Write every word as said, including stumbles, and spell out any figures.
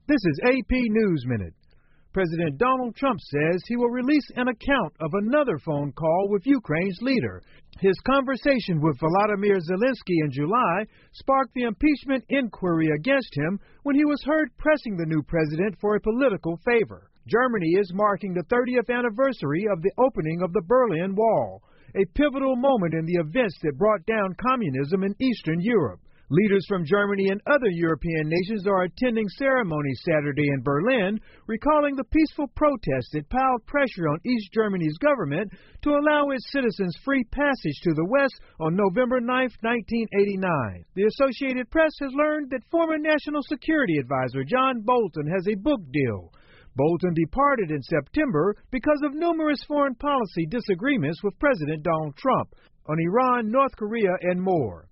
This is A P News Minute. President Donald Trump says he will release an account of another phone call with Ukraine's leader. His conversation with Volodymyr Zelensky in July sparked the impeachment inquiry against him when he was heard pressing the new president for a political favor. Germany is marking the thirtieth anniversary of the opening of the Berlin Wall, a pivotal moment in the events that brought down communism in Eastern Europe. Leaders from Germany and other European nations are attending ceremonies Saturday in Berlin, recalling the peaceful protests that piled pressure on East Germany's government to allow its citizens free passage to the West on November ninth, nineteen eighty-nine. The Associated Press has learned that former National Security Advisor John Bolton has a book deal. Bolton departed in September because of numerous foreign policy disagreements with President Donald Trump on Iran, North Korea, and more.